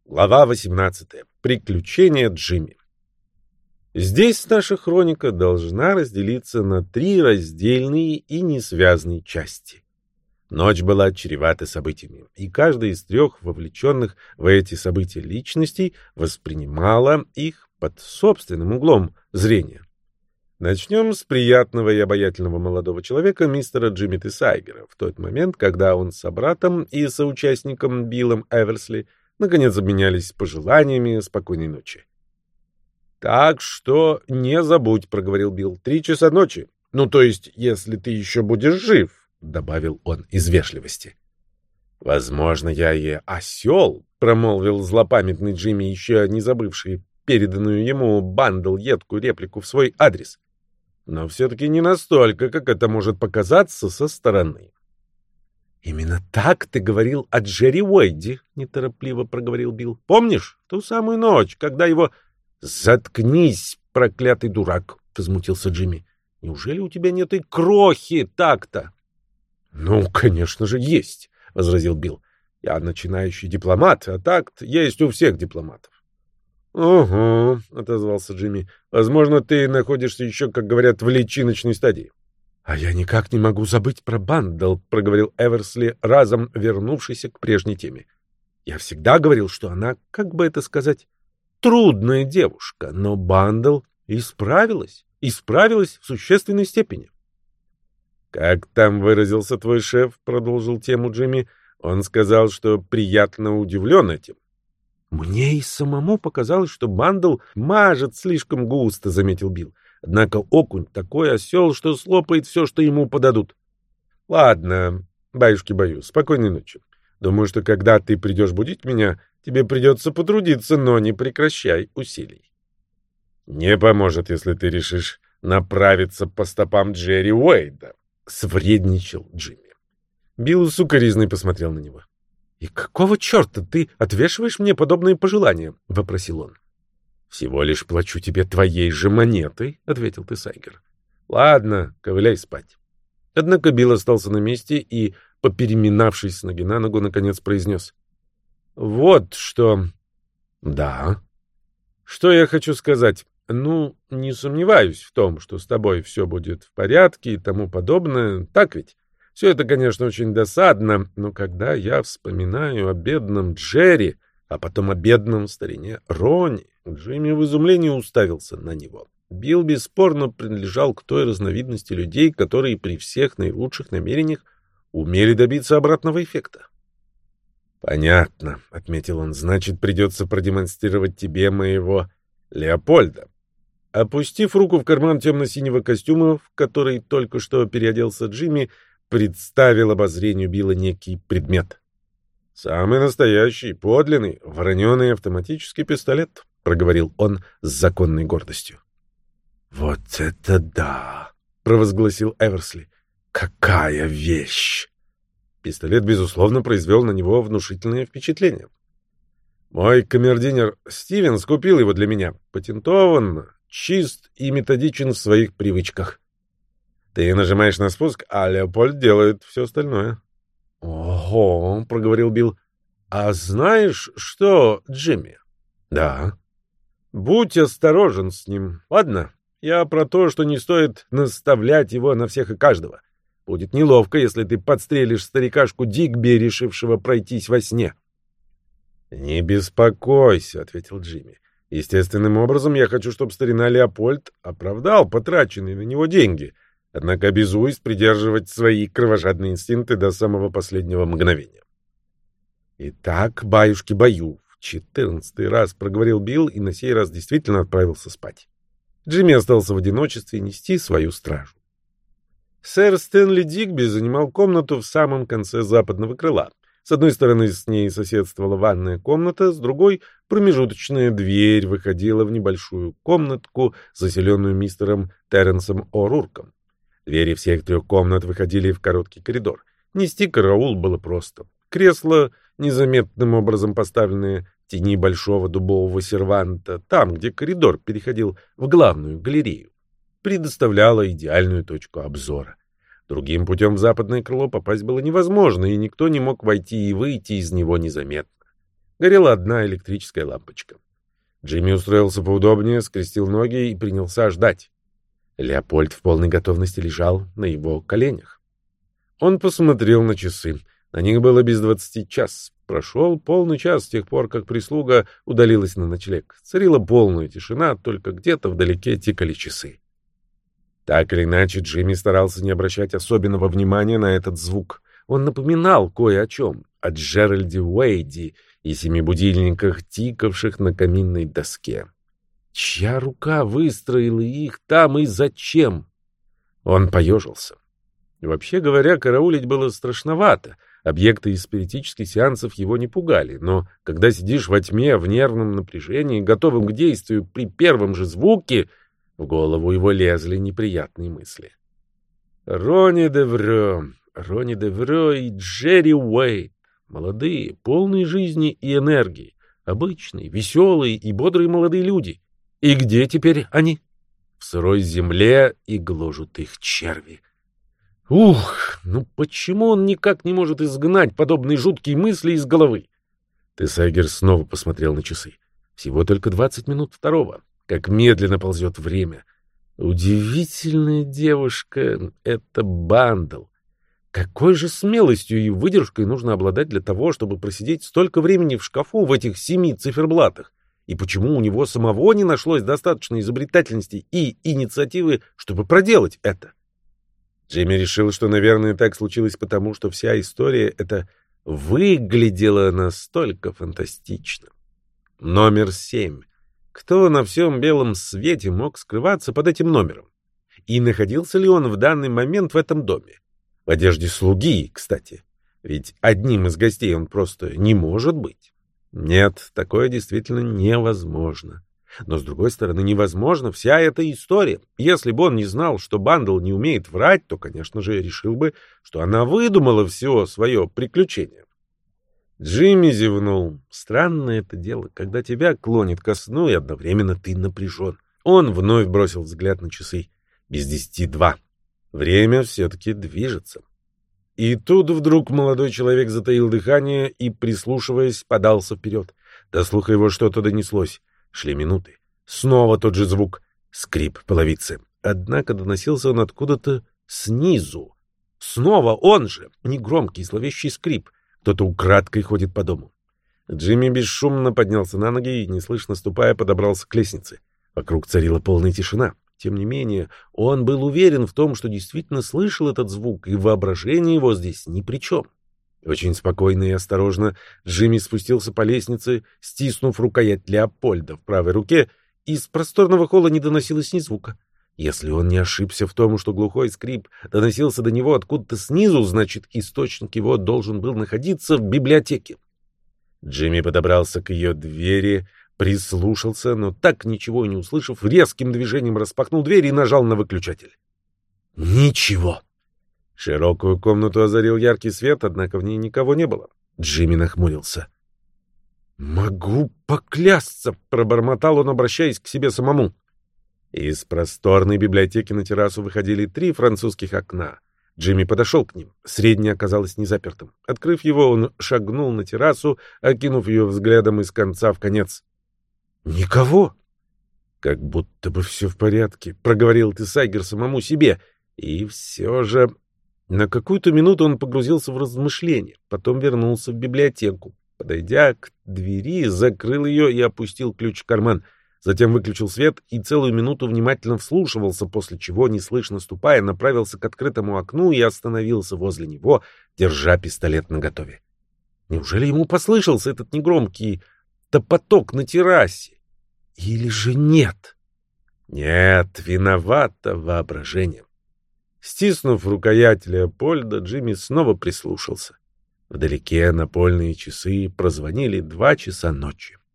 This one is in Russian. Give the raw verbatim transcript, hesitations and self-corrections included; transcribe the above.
Глава восемнадцатая. Приключения Джимми. Здесь наша хроника должна разделиться на три раздельные и несвязные части. Ночь была чревата событиями, и каждая из трех вовлеченных в эти события личностей воспринимала их под собственным углом зрения. Начнем с приятного и обаятельного молодого человека, мистера Джимми Тесайгера, в тот момент, когда он с собратом и соучастником Биллом Эверсли наконец обменялись пожеланиями спокойной ночи. «Так что не забудь», — проговорил Билл, — «три часа ночи. Ну, то есть, если ты еще будешь жив», — добавил он из вежливости. «Возможно, я и осел», — промолвил злопамятный Джимми, еще не забывший переданную ему Бандл едкую реплику в свой адрес. «Но все-таки не настолько, как это может показаться со стороны». «Именно так ты говорил о Джерри Уэйде», — неторопливо проговорил Билл. «Помнишь ту самую ночь, когда его...» «Заткнись, проклятый дурак», — возмутился Джимми. «Неужели у тебя нет и крохи так-то?» «Ну, конечно же, есть», — возразил Билл. «Я начинающий дипломат, а такт есть у всех дипломатов». «Угу», — отозвался Джимми. «Возможно, ты находишься еще, как говорят, в личиночной стадии». «А я никак не могу забыть про Бандл», — проговорил Эверсли, разом вернувшийся к прежней теме. «Я всегда говорил, что она, как бы это сказать, трудная девушка, но Бандл исправилась, исправилась в существенной степени». «Как там выразился твой шеф?» — продолжил тему Джимми. «Он сказал, что приятно удивлен этим». «Мне и самому показалось, что Бандл мажет слишком густо», — заметил Билл. «Однако окунь такой осел, что слопает все, что ему подадут». «Ладно, баюшки-баю, спокойной ночи. Думаю, что когда ты придешь будить меня, тебе придется потрудиться, но не прекращай усилий». «Не поможет, если ты решишь направиться по стопам Джерри Уэйда», — свредничал Джимми. Билл сукоризной посмотрел на него. «И какого черта ты отвешиваешь мне подобные пожелания?» — вопросил он. «Всего лишь плачу тебе твоей же монетой», — ответил Тесайгер. «Ладно, ковыляй спать». Однако Билл остался на месте и, попереминавшись с ноги на ногу, наконец произнес: «Вот что...» «Да». «Что я хочу сказать? Ну, не сомневаюсь в том, что с тобой все будет в порядке и тому подобное. Так ведь? Все это, конечно, очень досадно, но когда я вспоминаю о бедном Джерри, а потом о бедном старине Ронни...» Джимми в изумлении уставился на него. Билл бесспорно принадлежал к той разновидности людей, которые при всех наилучших намерениях умели добиться обратного эффекта. «Понятно», — отметил он, — «значит, придется продемонстрировать тебе моего Леопольда». Опустив руку в карман темно-синего костюма, в который только что переоделся Джимми, представил обозрению Билла некий предмет. «Самый настоящий, подлинный, вороненый автоматический пистолет», — проговорил он с законной гордостью. «Вот это да!» — провозгласил Эверсли. «Какая вещь!» Пистолет, безусловно, произвел на него внушительное впечатление. «Мой камердинер Стивенс купил его для меня. Патентован, чист и методичен в своих привычках. Ты нажимаешь на спуск, а Леопольд делает все остальное». «Ого!» — проговорил Билл. «А знаешь что, Джимми?» «Да». «Будь осторожен с ним, ладно? Я про то, что не стоит наставлять его на всех и каждого. Будет неловко, если ты подстрелишь старикашку Дигби, решившего пройтись во сне». «Не беспокойся», — ответил Джимми. «Естественным образом я хочу, чтобы старина Леопольд оправдал потраченные на него деньги, однако обязуюсь придерживать свои кровожадные инстинкты до самого последнего мгновения». «Итак, баюшки-баю», — в четырнадцатый раз проговорил Билл и на сей раз действительно отправился спать. Джимми остался в одиночестве нести свою стражу. Сэр Стэнли Дигби занимал комнату в самом конце западного крыла. С одной стороны с ней соседствовала ванная комната, с другой — промежуточная дверь выходила в небольшую комнатку, заселенную мистером Терренсом О'Рурком. Двери всех трех комнат выходили в короткий коридор. Нести караул было просто. Кресло, незаметным образом поставленное в тени большого дубового серванта, там, где коридор переходил в главную галерею, предоставляло идеальную точку обзора. Другим путем в западное крыло попасть было невозможно, и никто не мог войти и выйти из него незаметно. Горела одна электрическая лампочка. Джимми устроился поудобнее, скрестил ноги и принялся ждать. Леопольд в полной готовности лежал на его коленях. Он посмотрел на часы. На них было без двадцати час. Прошел полный час с тех пор, как прислуга удалилась на ночлег. Царила полная тишина, только где-то вдалеке тикали часы. Так или иначе, Джимми старался не обращать особенного внимания на этот звук. Он напоминал кое о чем, о Джеральде Уэйди и семи будильниках, тикавших на каминной доске. Чья рука выстроила их там и зачем? Он поежился. Вообще говоря, караулить было страшновато. Объекты из спиритических сеансов его не пугали, но когда сидишь во тьме, в нервном напряжении, готовым к действию при первом же звуке, в голову его лезли неприятные мысли. Ронни Деврё, Ронни Деврё и Джерри Уэйд. Молодые, полные жизни и энергии. Обычные, веселые и бодрые молодые люди. И где теперь они? В сырой земле, и гложут их черви. Ух, ну почему он никак не может изгнать подобные жуткие мысли из головы? Тесайгер снова посмотрел на часы. Всего только двадцать минут второго. Как медленно ползет время. Удивительная девушка — это Бандл. Какой же смелостью и выдержкой нужно обладать для того, чтобы просидеть столько времени в шкафу в этих семи циферблатах? И почему у него самого не нашлось достаточно изобретательности и инициативы, чтобы проделать это? Джимми решил, что, наверное, так случилось потому, что вся история эта выглядела настолько фантастично. Номер семь. Кто на всем белом свете мог скрываться под этим номером? И находился ли он в данный момент в этом доме? В одежде слуги, кстати. Ведь одним из гостей он просто не может быть. Нет, такое действительно невозможно. Но, с другой стороны, невозможна вся эта история. Если бы он не знал, что Бандл не умеет врать, то, конечно же, решил бы, что она выдумала все свое приключение. Джимми зевнул. Странное это дело, когда тебя клонит ко сну, и одновременно ты напряжен. Он вновь бросил взгляд на часы. Без десяти два. Время все-таки движется. И тут вдруг молодой человек затаил дыхание и, прислушиваясь, подался вперед. До слуха его что-то донеслось. Шли минуты. Снова тот же звук. Скрип половицы. Однако доносился он откуда-то снизу. Снова он же. Негромкий, зловещий скрип. Кто-то украдкой ходит по дому. Джимми бесшумно поднялся на ноги и, неслышно ступая, подобрался к лестнице. Вокруг царила полная тишина. Тем не менее, он был уверен в том, что действительно слышал этот звук, и воображение его здесь ни при чем. Очень спокойно и осторожно Джимми спустился по лестнице, стиснув рукоять Леопольда в правой руке, и из просторного холла не доносилось ни звука. Если он не ошибся в том, что глухой скрип доносился до него откуда-то снизу, значит, источник его должен был находиться в библиотеке. Джимми подобрался к ее двери, прислушался, но так ничего и не услышав, резким движением распахнул дверь и нажал на выключатель. Ничего. Широкую комнату озарил яркий свет, однако в ней никого не было. Джимми нахмурился. «Могу поклясться», — пробормотал он, обращаясь к себе самому. Из просторной библиотеки на террасу выходили три французских окна. Джимми подошел к ним. Среднее оказалось незапертым. Открыв его, он шагнул на террасу, окинув ее взглядом из конца в конец. «Никого!» «Как будто бы все в порядке», — проговорил Тесайгер самому себе. И все же... На какую-то минуту он погрузился в размышления, потом вернулся в библиотеку. Подойдя к двери, закрыл ее и опустил ключ в карман. Затем выключил свет и целую минуту внимательно вслушивался, после чего, неслышно ступая, направился к открытому окну и остановился возле него, держа пистолет наготове. Неужели ему послышался этот негромкий топоток на террасе? Или же нет? Нет, виновато воображение. Стиснув рукоять Леопольда, Джимми снова прислушался. Вдалеке напольные часы прозвонили два часа ночи.